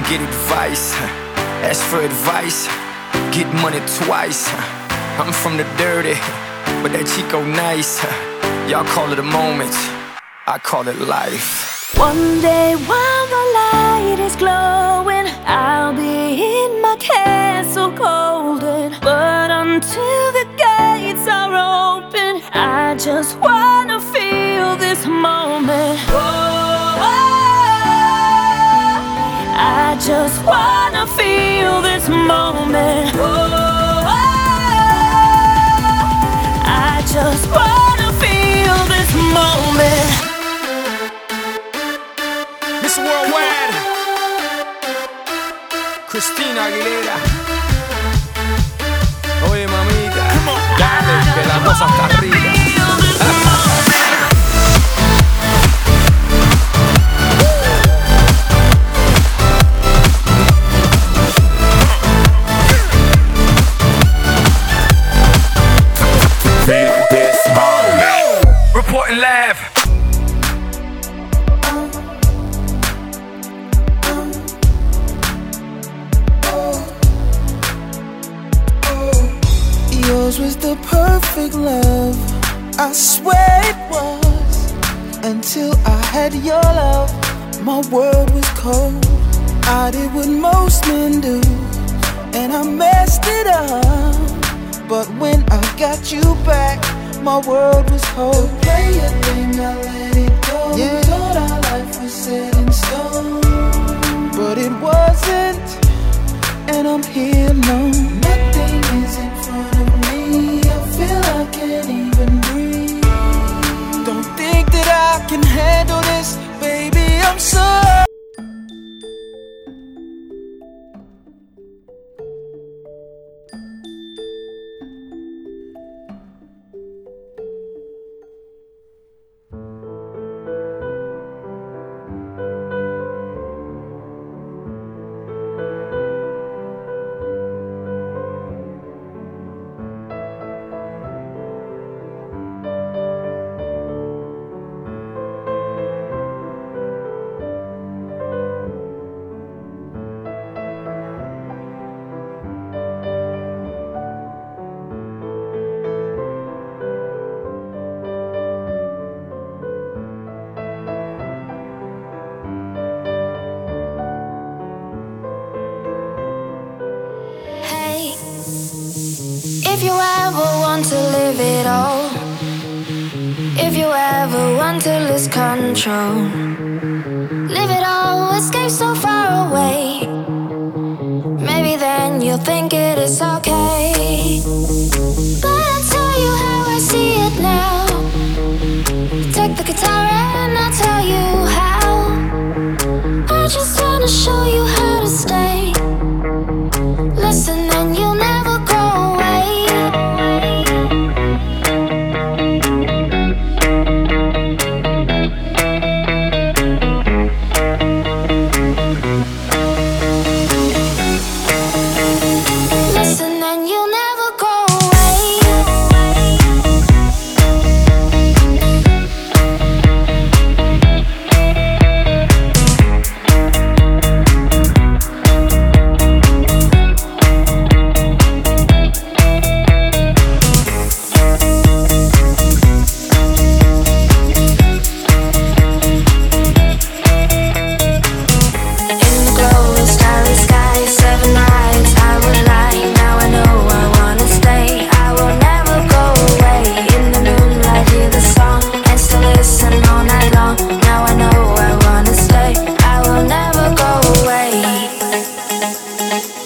get advice. Ask for advice, get money twice. I'm from the dirty, but that Chico nice. Y'all call it a moment, I call it life. One day while the light is glowing, I'll be in my castle golden. But until the gates are open, I just wanna feel this moment. Oh, I just wanna feel this moment. Oh, I just wanna feel this moment. Miss Worldwide, Christina Aguilera. Oye mamita, dale, que la cosa está arriba. Reporting live. Yours was the perfect love, I swear it was. Until I had your love, my world was cold. I did what most men do, and I messed it up. But when I got you back, my world was whole. The player thing, I let it go. Yeah. Thought our life was set in stone, but it wasn't, and I'm here alone. Nothing is in front of me, I feel I can't even breathe. Don't think that I can handle this, baby, I'm sorry. If you ever want to live it all, if you ever want to lose control, live it all, escape so far away. Maybe then you'll think it is okay.